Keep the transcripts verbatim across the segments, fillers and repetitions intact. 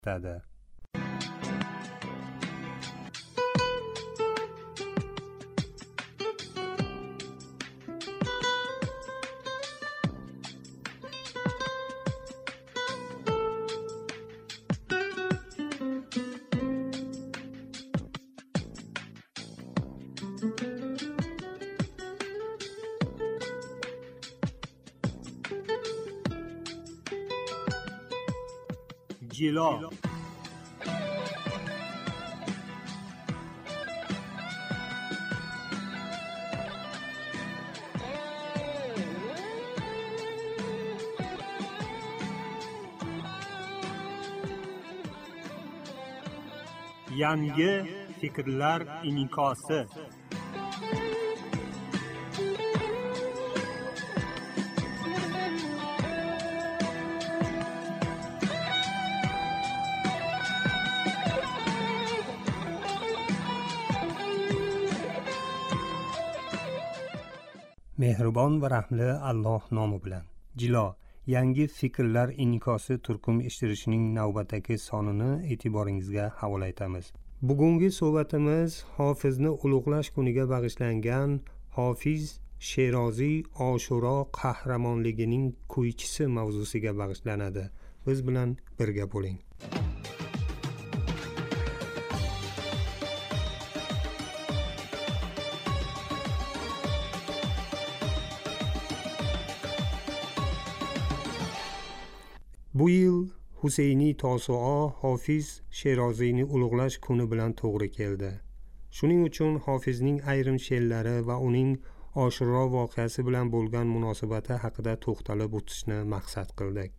etadi. جیلا yangi fikrlar inikosi. Mehribon va rahmli Alloh nomi bilan. Jilo, yangi fikrlar inikosi turkum eshittirishning navbatdagi sonini e'tiboringizga havola etamiz. Bugungi suhbatimiz Hofizni ulug'lash kuniga bag'ishlangan Hofiz Sheroziy Oshuro qahramonligining kuychisi mavzusiga bag'ishlanadi. Biz bilan birga bo'ling. Bu yil Huseyni Tosuo Hofiz Sheroziyni ulug'lash kuni bilan to'g'ri keldi. Shuning uchun Hofizning ayrim she'rlari va uning Oshuro voqeasi bilan bo'lgan munosabati haqida to'xtalib o'tishni maqsad qildik.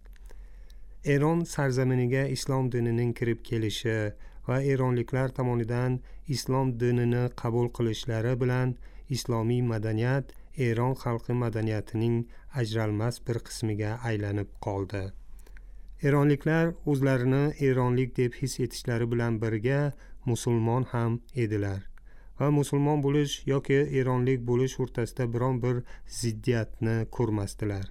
Eron sarzaminiga islom dinining kirib kelishi va eronliklar tomonidan islom dinini qabul qilishlari bilan islomiy madaniyat Eron xalqi madaniyatining ajralmas bir qismiga aylanib qoldi. Eronliklar o'zlarini eronlik deb his etishlari bilan birga musulmon ham edilar va musulmon bo'lish yoki eronlik bo'lish o'rtasida biron bir ziddiyatni ko'rmasdilar.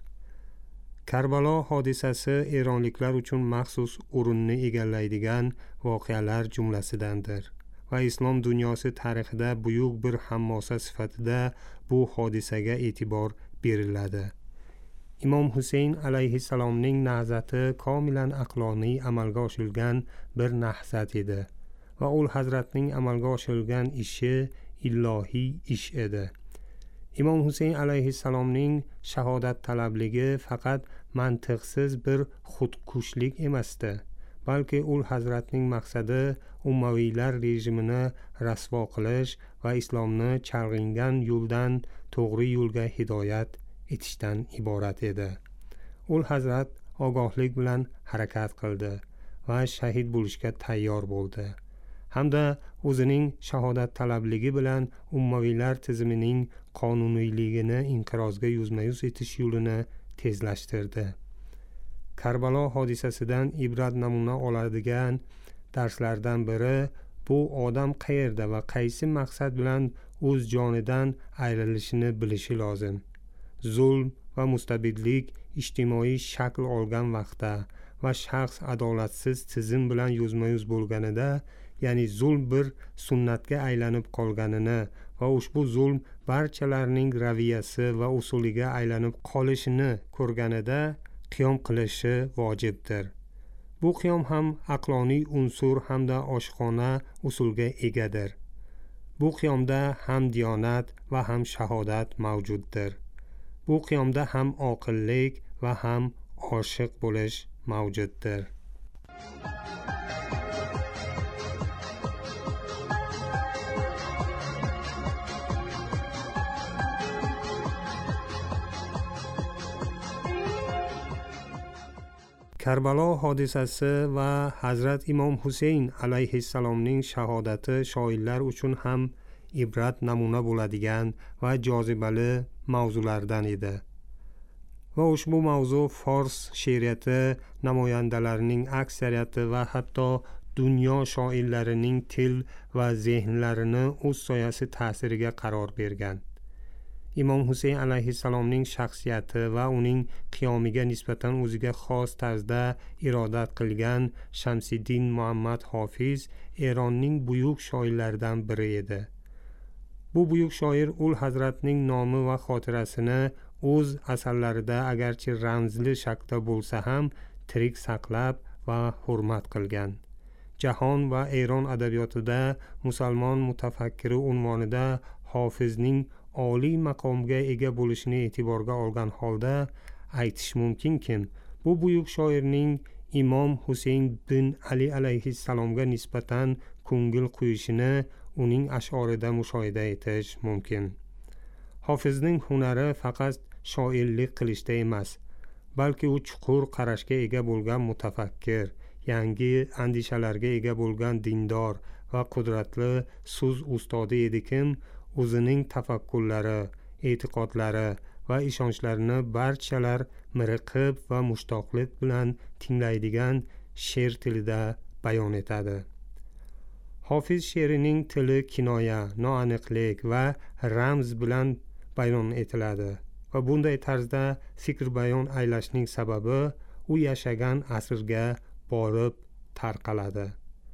Karbalo hodisasi eronliklar uchun maxsus o'rinni egallaydigan voqealar jumlasidandir va islom dunyosi tarixida buyuk bir hammosa sifatida bu hodisaga e'tibor beriladi. Imom Husayn alayhissalomning nahzati komilan aqloniy amalga oshirilgan bir nahzat edi va ul hazratning amalga oshirilgan ishi ilohiy ish edi. Imom Husayn alayhissalomning shahodat talabligi faqat mantiqsiz bir xudkushlik emasdi, balki ul hazratning maqsadi ummaviylar rejimini rasvo qilish va islomni chalg'ingan yo'ldan to'g'ri yo'lga hidoyat etishdan iborat edi. Ul hazrat ogohlik bilan harakat qildi va shahid bo'lishga tayyor bo'ldi. Hamda o'zining shahodat talabligi bilan ummaviylar tizimining qonuniyligini inqirozga yuzma-yuz etish yo'lini tezlashtirdi. Karbalo hodisasidan ibrat namuna oladigan darslardan biri bu odam qayerda va qaysi maqsad bilan o'z jonidan ayrilishini bilishi lozim. Zulm va mustabidlik ijtimoiy shakl olgan vaqtda va shaxs adolatsiz tizim bilan yuzma-yuz bo'lganida, ya'ni zulm bir sunnatga aylanib qolganini va ushbu zulm barchalarning raviyasi va usuliga aylanib qolishini ko'rganida qiyom qilishi vojibdir. Bu qiyom ham aqloniy unsur hamda oshxona usulga egadir. Bu qiyomda ham diyonat va ham shahodat mavjuddir. Bu qiyomda ham oqillik va ham oshiq bo'lish mavjuddir. Karbalo hodisasi va Hazrat Imom Husayn alayhissalomning shahodati shoirlar uchun ham ibrat namuna bo'ladigan va jozibali mavzulardan edi. Va ushbu mavzu fors she'riyati namoyandalarining aksariyati va hatto dunyo shoirlarining til va zehnlarini o'z soyasi ta'siriga qaror bergan. imom Husayn alayhissalomning shaxsiyati va uning qiyomiga nisbatan o'ziga xos tarzda irodat qilgan Shamsiddin Muhammad Hofiz Eronning buyuk shoirlaridan biri edi. Bu buyuk shoir ul hazratning nomi va xotirasini o'z asarlarida agarchi ramzli shaklda bo'lsa ham tirik saqlab va hurmat qilgan. Jahon va Eron adabiyotida musulmon mutafakkiri unvonida Hofizning oliy maqomga ega bo'lishini e'tiborga olgan holda aytish mumkinki, bu buyuk shoirning imom Husayn bin Ali alayhissalomga nisbatan ko'ngil qo'yishini uning ash'orida mushohida etish mumkin. Hofizning hunari faqat shoirlik qilishda emas, balki u chuqur qarashga ega bo'lgan mutafakkir, yangi andishalarga ega bo'lgan dindor va qudratli so'z ustodi edikim, o'zining tafakkurlari, e'tiqodlari va ishonchlarini barchalar miriqib va mushtoqlik bilan tinglaydigan she'r tilida bayon etadi. Hofiz she'rining tili kinoya, noaniqlik va ramz bilan bayon etiladi va bunday tarzda fikr bayon aylashning sababi u yashagan asrga borib tarqaladi.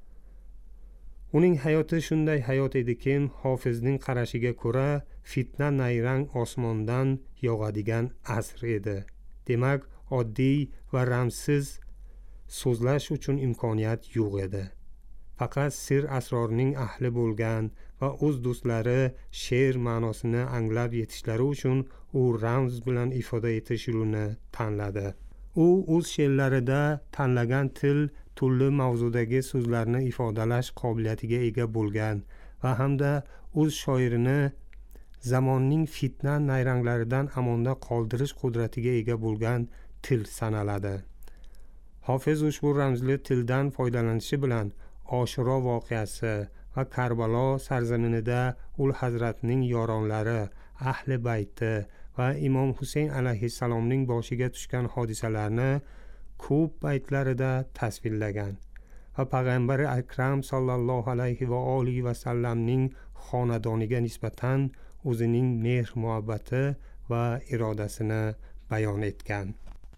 Uning hayoti shunday hayot ediki, Hofizning qarashiga ko'ra fitna nayrang osmondan yog'adigan asr edi. Demak, oddiy va ramsiz so'zlash uchun imkoniyat yo'q edi. Faqat sir asrorning ahli bo'lgan va o'z do'stlari she'r ma'nosini anglab yetishlari uchun u ramz bilan ifoda etish yo'lini tanladi. U o'z she'rlarida tanlagan til turli mavzudagi so'zlarni ifodalash qobiliyatiga ega bo'lgan va hamda o'z shoirini zamonning fitna nayranglaridan amonda qoldirish qudratiga ega bo'lgan til sanaladi. Hofiz ushbu ramzli tildan foydalanishi bilan Oshiro voqeasi va Karbalo sarzaminida ul hazratning yoronlari, ahli bayti va imom Husayn alayhissalomning boshiga tushgan hodisalarni ko'p baytlarida tasvirlagan va payg'ambar akram sallallohu alayhi va olihi va sallamning xonadoniga nisbatan o'zining mehr muhabbati va irodasini bayon etgan.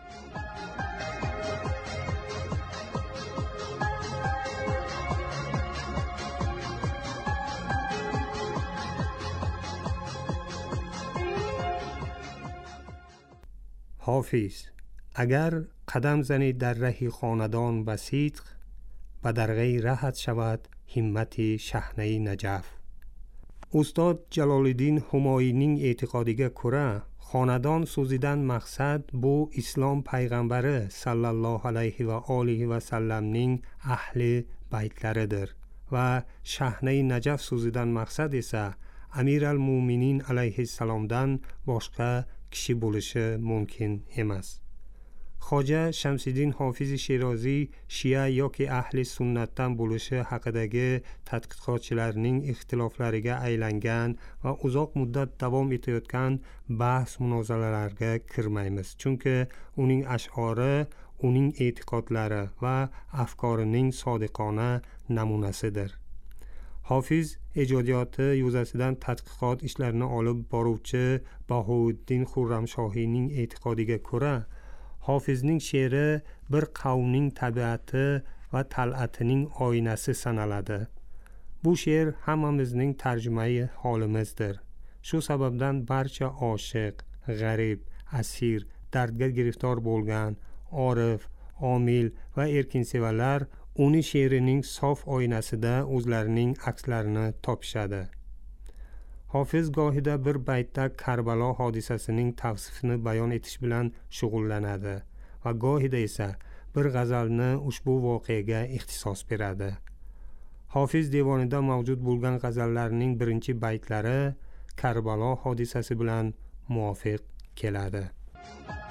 حافظ اگر قدم زنی در ره خاندان و صدق و در غی رهت شود همت شحنه نجف. استاد جلالالدین همایونning e'tiqodiga ko'ra, xonadon so'zidan maqsad bu islom payg'ambari sallallohu alayhi va olihi va sallamning ahli baytlaridir va shahne najaf so'zidan maqsad esa Amir al-Mu'minin alayhissalomdan boshqa kishi bo'lishi mumkin emas. Xoja Shamsiddin Hofiz Shirozi Shia yoki ahli sunnatdan bo'lishi haqidagi tadqiqotchilarning ixtiloflariga aylangan va uzoq muddat davom etayotgan bahs munozaralarga kirmaymiz, chunki uning ash'ori uning e'tiqodlari va afkorining sodiqona namunasidir. Hofiz ijodiyoti yuzasidan tadqiqot ishlarini olib boruvchi Bahovuddin Xurramshohiyning e'tiqodiga ko'ra, Hofizning she'ri bir qavmning tabiati va tal'atining oynasi sanaladi. Bu she'r hammamizning tarjimai holimizdir. Shu sababdan barcha oshiq, g'arib, asir, dardga giriftor bo'lgan, orif, omil va erkinsevarlar uni she'rining sof oynasida o'zlarining akslarini topishadi. Hofiz gohida bir baytda Karbalo hodisasining tavsifini bayon etish bilan shug'ullanadi va gohida esa bir g'azalni ushbu voqeaga ixtisos beradi. Hofiz devonida mavjud bo'lgan g'azallarning birinchi baytlari Karbalo hodisasi bilan muvofiq keladi.